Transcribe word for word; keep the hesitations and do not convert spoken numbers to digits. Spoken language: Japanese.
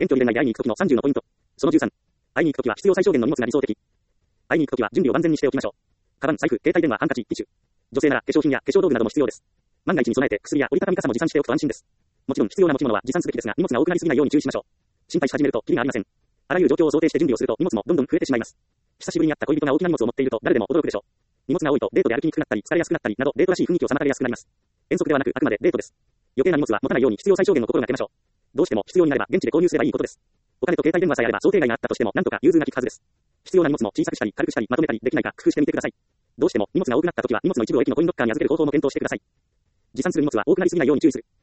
遠距離恋愛で会いに行くときのさんじゅうのポイント。そのじゅうさん。会いに行くときは必要最小限の荷物が理想的。会いに行くときは準備を万全にしておきましょう。カバン、財布、携帯電話、ハンカチ、ティッシュ。女性なら化粧品や化粧道具なども必要です。万が一に備えて薬や折りたたみ傘も持参しておくと安心です。もちろん必要な持ち物は持参すべきですが、荷物が多くなりすぎないように注意しましょう。心配し始めるとキリがありません。あらゆる状況を想定して準備をすると荷物もどんどん増えてしまいます。久しぶりに会った恋人が大きな荷物を持っていると誰でも驚くでしょう。荷物が多いとデートで歩きにくくなったり疲れやすくなったりなどデートらしい雰囲気を妨げやすくなります。遠足ではなくあくまでデートです。余計な荷物は持たないように必要最小限の心がけましょう。どうしても必要になれば現地で購入すればいいことです。お金と携帯電話さえあれば想定外があったとしてもなんとか融通が利くはずです。必要な荷物も小さくしたり軽くしたりまとめたりできないか工夫してみてください。どうしても荷物が多くなったときは荷物の一部を駅のコインロッカーに預ける方法も検討してください。持参する荷物は多くなりすぎないように注意する。